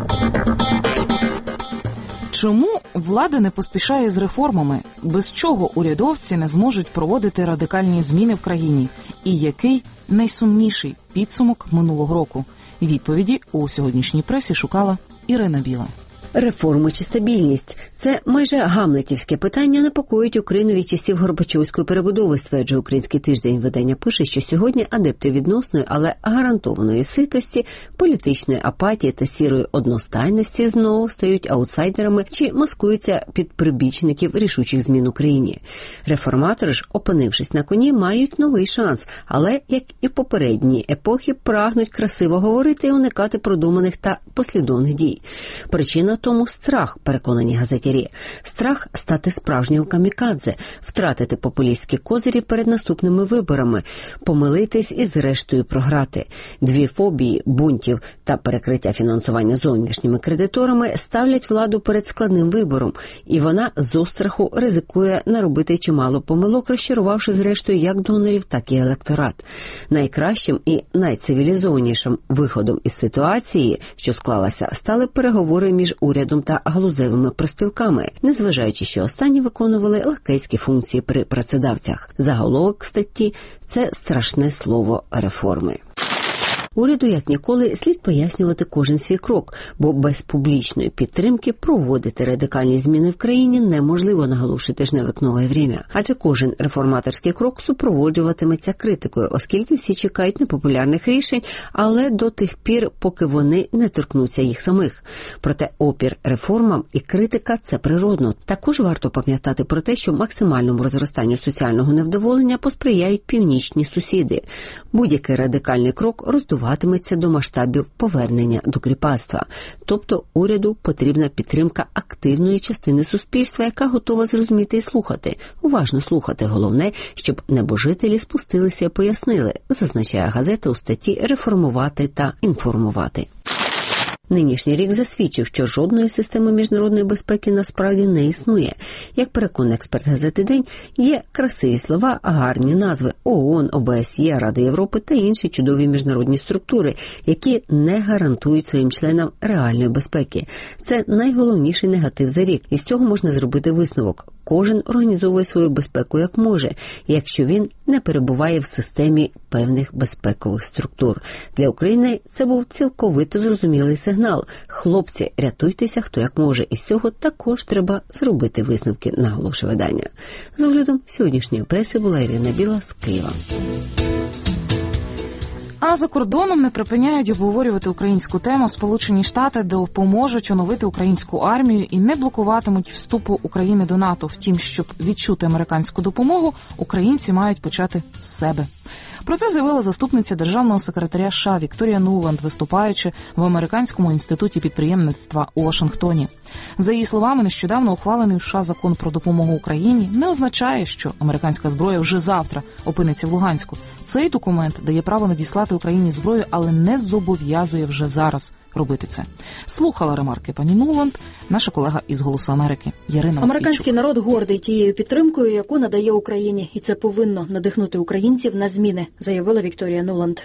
Чому влада не поспішає з реформами? Без чого урядовці не зможуть проводити радикальні зміни в країні? І який найсумніший підсумок минулого року? Відповіді у сьогоднішній пресі шукала Ірина Біла. Реформи чи стабільність – це майже гамлетівське питання непокоїть Україну від часів Горбачовської перебудови, стверджує Український тиждень. Видання пише, що сьогодні адепти відносної, але гарантованої ситості, політичної апатії та сірої одностайності знову стають аутсайдерами чи маскуються під прибічників рішучих змін у країні. Реформатори ж, опинившись на коні, мають новий шанс, але, як і в попередні епохи, прагнуть красиво говорити і уникати продуманих та послідовних дій. Причина тому страх, переконані газетярі. Страх стати справжнім камікадзе, втратити популістські козирі перед наступними виборами, помилитись і зрештою програти. Дві фобії, бунтів та перекриття фінансування зовнішніми кредиторами ставлять владу перед складним вибором, і вона з остраху ризикує наробити чимало помилок, розчарувавши зрештою як донорів, так і електорат. Найкращим і найцивілізованішим виходом із ситуації, що склалася, стали переговори між урядом та галузевими профспілками, незважаючи, що останні виконували лакейські функції при працедавцях. Заголовок статті – це страшне слово реформи. Уряду, як ніколи, слід пояснювати кожен свій крок, бо без публічної підтримки проводити радикальні зміни в країні неможливо, наголошує тижневик «Нове время». Адже кожен реформаторський крок супроводжуватиметься критикою, оскільки всі чекають непопулярних рішень, але до тих пір, поки вони не торкнуться їх самих. Проте опір реформам і критика – це природно. Також варто пам'ятати про те, що максимальному розростанню соціального невдоволення посприяють північні сусіди. Будь-який радикальний крок роздуває до масштабів повернення до кріпацтва. Тобто уряду потрібна підтримка активної частини суспільства, яка готова зрозуміти і слухати. Уважно слухати. Головне, щоб небожителі спустилися і пояснили, зазначає газета у статті «Реформувати та інформувати». Нинішній рік засвідчив, що жодної системи міжнародної безпеки насправді не існує. Як переконує експерт газети «День», є красиві слова, гарні назви – ООН, О Б С Є, Рада Європи та інші чудові міжнародні структури, які не гарантують своїм членам реальної безпеки. Це найголовніший негатив за рік. І з цього можна зробити висновок. Кожен організовує свою безпеку як може, якщо він не перебуває в системі певних безпекових структур. Для України це був цілковито зрозумілий сигнал. Хлопці, рятуйтеся хто як може. І з цього також треба зробити висновки, наголошує видання. З оглядом сьогоднішньої преси була Ірина Біла з Києва. А за кордоном не припиняють обговорювати українську тему. Сполучені Штати допоможуть оновити українську армію і не блокуватимуть вступу України до НАТО. Втім, щоб відчути американську допомогу, українці мають почати з себе. Про це заявила заступниця державного секретаря США Вікторія Нуланд, виступаючи в Американському інституті підприємництва у Вашингтоні. За її словами, нещодавно ухвалений у США закон про допомогу Україні не означає, що американська зброя вже завтра опиниться в Луганську. Цей документ дає право надіслати Україні зброю, але не зобов'язує вже зараз робити це. Слухала ремарки пані Нуланд наша колега із «Голосу Америки» Ярина Американський народ гордий тією підтримкою, яку надає Україні, і це повинно надихнути українців на зміни, заявила Вікторія Нуланд.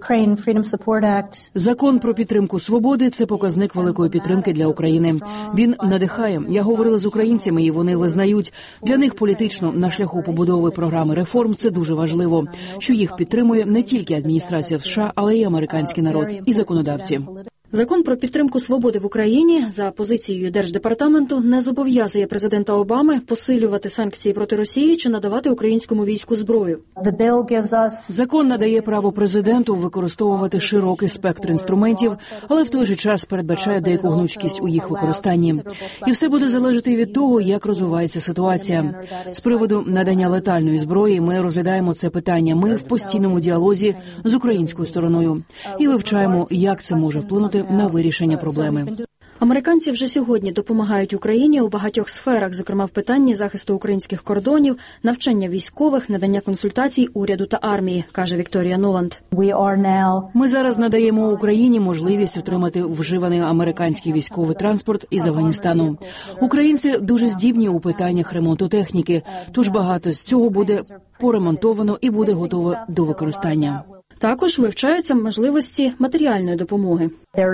Закон про підтримку свободи – це показник великої підтримки для України. Він надихає. Я говорила з українцями, і вони визнають. Для них політично на шляху побудови програми реформ це дуже важливо, що їх підтримує не тільки адміністрація в США, але й американський народ і законодавці. Закон про підтримку свободи в Україні, за позицією Держдепартаменту, не зобов'язує президента Обами посилювати санкції проти Росії чи надавати українському війську зброю. Закон надає право президенту використовувати широкий спектр інструментів, але в той же час передбачає деяку гнучкість у їх використанні. І все буде залежати від того, як розвивається ситуація. З приводу надання летальної зброї ми розглядаємо це питання. Ми в постійному діалозі з українською стороною і вивчаємо, як це може вплинути на вирішення проблеми. Американці вже сьогодні допомагають Україні у багатьох сферах, зокрема в питанні захисту українських кордонів, навчання військових, надання консультацій уряду та армії, каже Вікторія Нуланд. Ми зараз надаємо Україні можливість отримати вживаний американський військовий транспорт із Афганістану. Українці дуже здібні у питаннях ремонту техніки, тож багато з цього буде поремонтовано і буде готове до використання. Також вивчаються можливості матеріальної допомоги.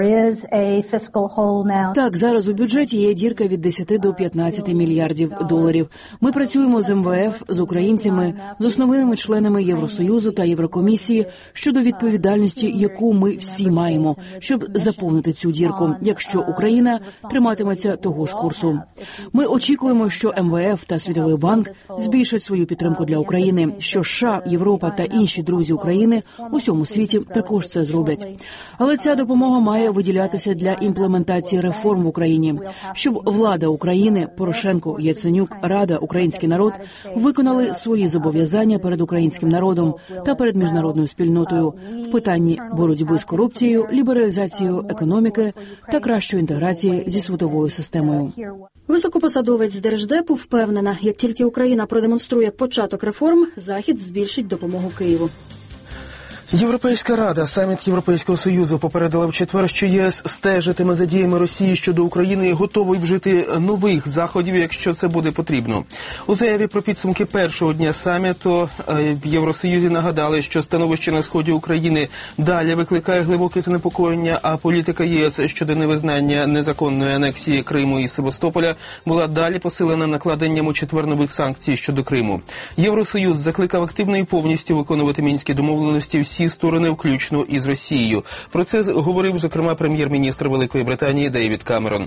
Так, зараз у бюджеті є дірка від десяти до п'ятнадцяти мільярдів доларів. Ми працюємо з ем ве еф, з українцями, з основними членами Євросоюзу та Єврокомісії щодо відповідальності, яку ми всі маємо, щоб заповнити цю дірку, якщо Україна триматиметься того ж курсу. Ми очікуємо, що ем ве еф та Світовий банк збільшать свою підтримку для України, що США, Європа та інші друзі України у всьому світі також це зроблять. Але ця допомога має виділятися для імплементації реформ в Україні, щоб влада України, Порошенко, Яценюк, Рада, український народ виконали свої зобов'язання перед українським народом та перед міжнародною спільнотою в питанні боротьби з корупцією, лібералізацією економіки та кращої інтеграції зі світовою системою. Високопосадовець Держдепу впевнена, як тільки Україна продемонструє початок реформ, Захід збільшить допомогу Києву. Європейська Рада, саміт Європейського Союзу, попередила в четвер, що ЄС стежитиме за діями Росії щодо України і готовий вжити нових заходів, якщо це буде потрібно. У заяві про підсумки першого дня саміту в Євросоюзі нагадали, що становище на сході України далі викликає глибоке занепокоєння, а політика ЄС щодо невизнання незаконної анексії Криму і Севастополя була далі посилена накладенням у четвер нових санкцій щодо Криму. Євросоюз закликав активно і повністю виконувати мінські домовленості всі сторони, включно із Росією. Про це говорив, зокрема, прем'єр-міністр Великої Британії Дейвід Камерон.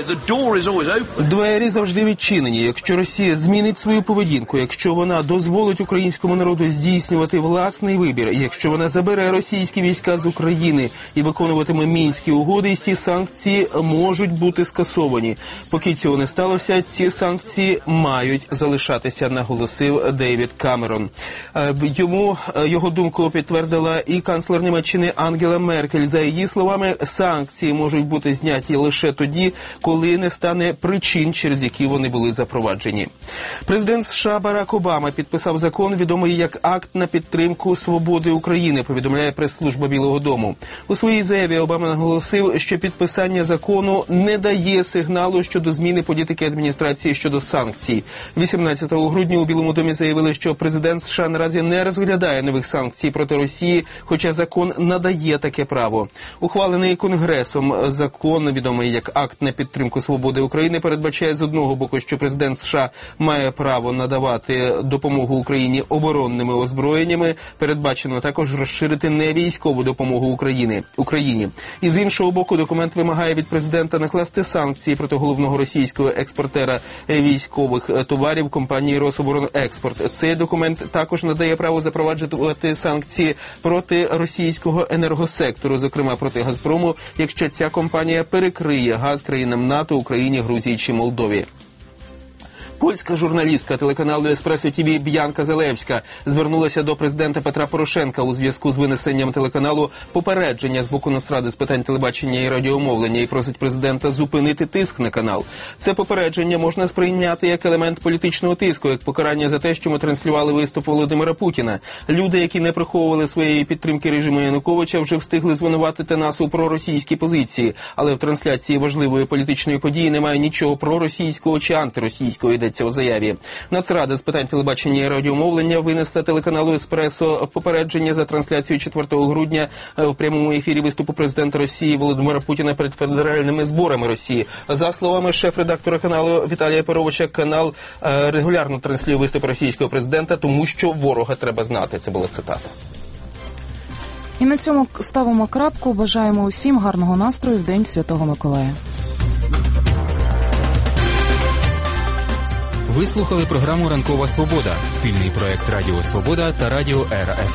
Двері завжди відчинені. Якщо Росія змінить свою поведінку, якщо вона дозволить українському народу здійснювати власний вибір, якщо вона забере російські війська з України і виконуватиме мінські угоди, ці санкції можуть бути скасовані. Поки цього не сталося, ці санкції мають залишатися, наголосив Дейвід Камерон. Йому, його думку підтвердила і канцлер Німеччини Ангела Меркель. За її словами, санкції можуть бути зняті лише тоді, коли не стане причин, через які вони були запроваджені. Президент США Барак Обама підписав закон, відомий як «Акт на підтримку свободи України», повідомляє прес-служба Білого дому. У своїй заяві Обама наголосив, що підписання закону не дає сигналу щодо зміни політики адміністрації щодо санкцій. вісімнадцятого грудня у Білому домі заявили, що президент США наразі не розглядає нових санкцій проти Росії, хоча закон надає таке право. Ухвалений Конгресом закон, відомий як «Акт на підтримку свободи України», передбачає з одного боку, що президент США має право надавати допомогу Україні оборонними озброєннями, передбачено також розширити невійськову допомогу Україні. Україні. І з іншого боку, документ вимагає від президента накласти санкції проти головного російського експортера військових товарів компанії «Рособоронекспорт». Цей документ також надає право запроваджувати санкції проти російського енергосектору, зокрема проти «Газпрому», якщо ця компанія перекриє газ країнам НАТО, Україні, Грузії чи Молдові. Польська журналістка телеканалу «Еспресо ТІВІ» Б'янка Залевська звернулася до президента Петра Порошенка у зв'язку з винесенням телеканалу попередження з боку Нацради з питань телебачення і радіомовлення і просить президента зупинити тиск на канал. Це попередження можна сприйняти як елемент політичного тиску, як покарання за те, що ми транслювали виступ Володимира Путіна. Люди, які не приховували своєї підтримки режиму Януковича, вже встигли звинуватити нас у проросійській позиції, але в трансляції важливої політичної події немає нічого проросійського чи антиросійського, йдеться у заяві. Нацрада з питань телебачення і радіомовлення винесла телеканалу «Еспресо» попередження за трансляцію четвертого грудня в прямому ефірі виступу президента Росії Володимира Путіна перед федеральними зборами Росії. За словами шеф-редактора каналу Віталія Перовича, канал е, регулярно транслює виступи російського президента, тому що ворога треба знати. Це була цитата. І на цьому ставимо крапку. Бажаємо усім гарного настрою в День Святого Миколая. Ви слухали програму «Ранкова Свобода» – спільний проект Радіо Свобода та Радіо Ера еф ем.